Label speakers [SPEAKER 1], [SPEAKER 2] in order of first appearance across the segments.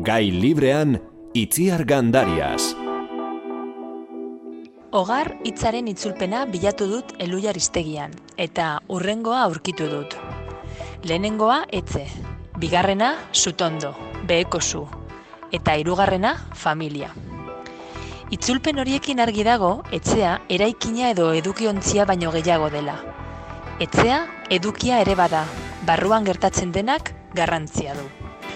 [SPEAKER 1] Gai librean, Itziar Gandarias.
[SPEAKER 2] Hogar hitzaren itzulpena bilatu dut Elhuyar hiztegian, eta hurrengoa aurkitu dut. Lehenengoa etxe, bigarrena sutondo, beheko zu, eta hirugarrena familia. Itzulpen horiekin argi dago, etxea eraikina edo edukiontzia baino gehiago dela. Etxea edukia ere bada, barruan gertatzen denak garrantzia du.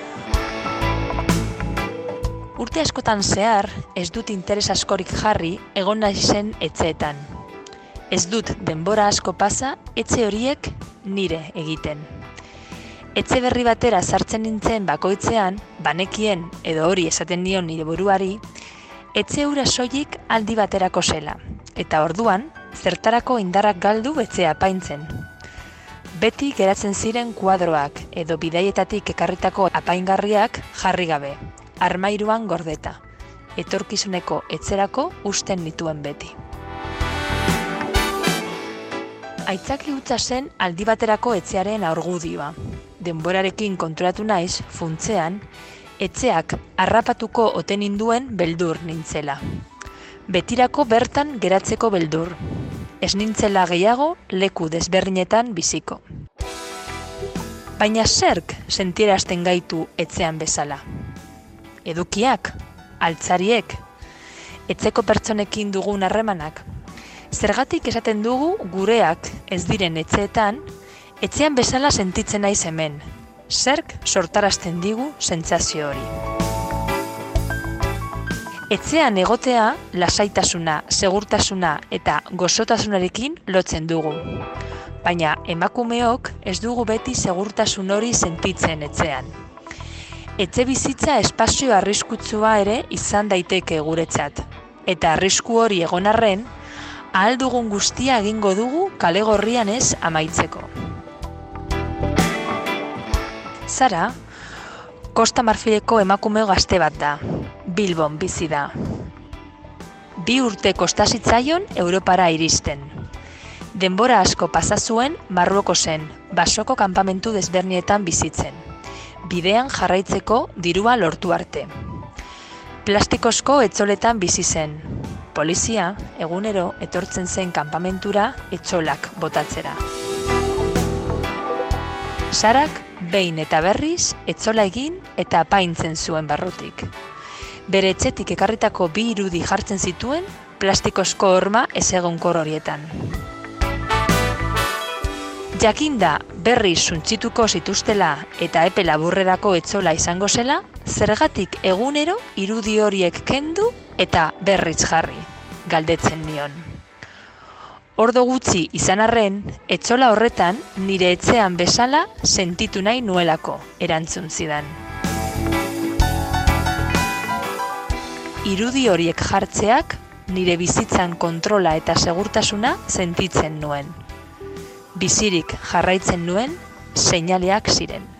[SPEAKER 2] Urte askotan zehar, ez dut interes askorik jarri egon naizen etxeetan. Ez dut denbora asko pasa etxe horiek nire egiten. Etxe berri batera sartzen nintzen bakoitzean, banekien edo hori esaten nion nire buruari, etxe hura soilik aldi baterako zela, eta orduan zertarako indarrak galdu etxea apaintzen. Beti geratzen ziren kuadroak edo bidaietatik ekarritako apaingarriak jarri gabe. Armairuan gordeta, etorkizuneko etxerako usten nituen beti. Aitzaki hutsa zen aldi baterako etxearen argudioa. Denborarekin konturatu naiz, funtzean, etxeak harrapatuko ote ninduen beldur nintzela. Betirako bertan geratzeko beldur. Ez nintzela gehiago leku desberdinetan biziko. Baina zerk sentierazten gaitu etxean bezala? Edukiak, altzariek, etxeko pertsonekin dugun harremanak. Zergatik esaten dugu gureak ez diren etxeetan, etxean bezala sentitzen naiz hemen. Zerk sortarazten digu sentsazio hori. Etxean egotea lasaitasuna, segurtasuna eta gozotasunarekin lotzen dugu. Baina emakumeok ez dugu beti segurtasun hori sentitzen etxean. Etxe bizitza espazio arriskutsua ere izan daiteke guretzat. Eta arrisku hori egon arren, ahal dugun guztia egingo dugu kale gorrian ez amaitzeko. Sara, Kosta Marfileko emakume gazte bat da. Bilbon bizi da. 2 urte kosta zitzaion Europara iristen. Denbora asko pasa zuen Marruekosen, basoko kanpamentu desbernietan bizitzen. Bidean jarraitzeko dirua lortu arte. Plastikozko etxoletan bizi zen. Polizia egunero etortzen zen kanpamentura etxolak botatzera. Sarak behin eta berriz etxola egin eta apaintzen zuen barrutik. Bere etxetik ekarritako 2 irudi jartzen zituen plastikozko horma ezegonkor horietan. Jakinda berriz suntsituko zituztela eta epe laburrerako etxola izango zela, zergatik egunero irudi horiek kendu eta berriz jarri, galdetzen nion. Ordo gutxi izan arren, etxola horretan nire etxean bezala sentitu nahi nuelako, erantzun zidan. Irudi horiek jartzeak nire bizitzan kontrola eta segurtasuna sentitzen nuen. Bizirik jarraitzen nuen seinaleak ziren.